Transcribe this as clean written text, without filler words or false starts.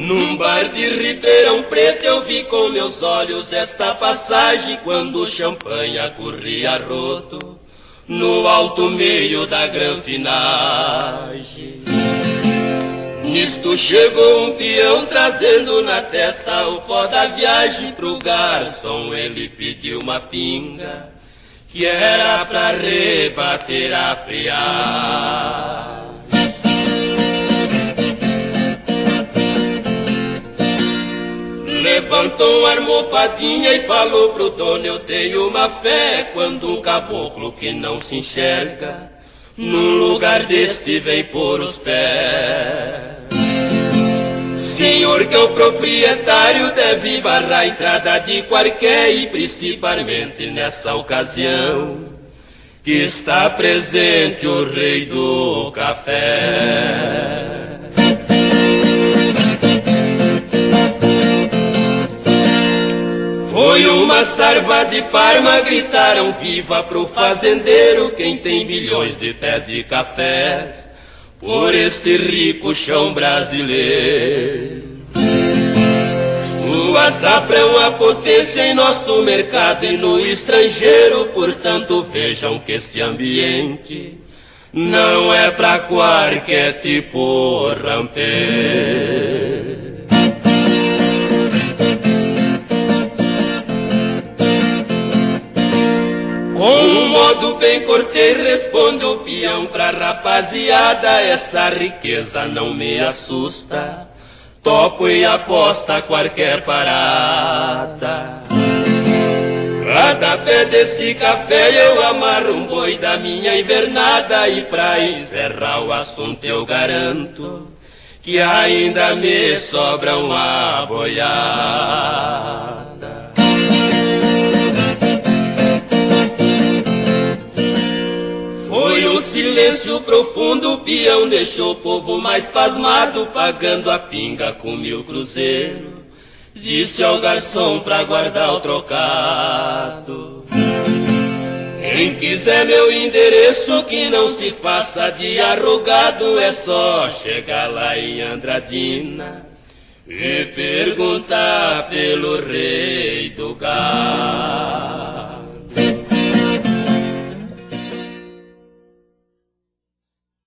Num bar de Ribeirão Preto eu vi com meus olhos esta passagem, quando o champanhe corria roto no alto meio da granfinagem. Nisto chegou um peão trazendo na testa o pó da viagem. Pro garçom ele pediu uma pinga, que era pra rebater a friagem. Levantou uma almofadinha e falou pro dono: eu tenho uma fé, quando um caboclo que não se enxerga num lugar deste vem pôr os pés. Senhor, que é o proprietário deve barrar a entrada de qualquer, e principalmente nessa ocasião que está presente o rei do café. Foi uma sarva de Parma, gritaram viva pro fazendeiro, quem tem bilhões de pés de cafés por este rico chão brasileiro. Sua safra é uma potência em nosso mercado e no estrangeiro, portanto vejam que este ambiente não é pra qualquer tipo rampeiro. Com um modo bem cortês responde o peão pra rapaziada: essa riqueza não me assusta, topo e aposta qualquer parada. Cada pé desse café eu amarro um boi da minha invernada, e pra encerrar o assunto eu garanto que ainda me sobra uma boiada. Foi um silêncio profundo, o peão deixou o povo mais pasmado, pagando a pinga com 1000 cruzeiros. Disse ao garçom pra guardar o trocado: quem quiser meu endereço, que não se faça de arrogado, é só chegar lá em Andradina e perguntar pelo rei do gado.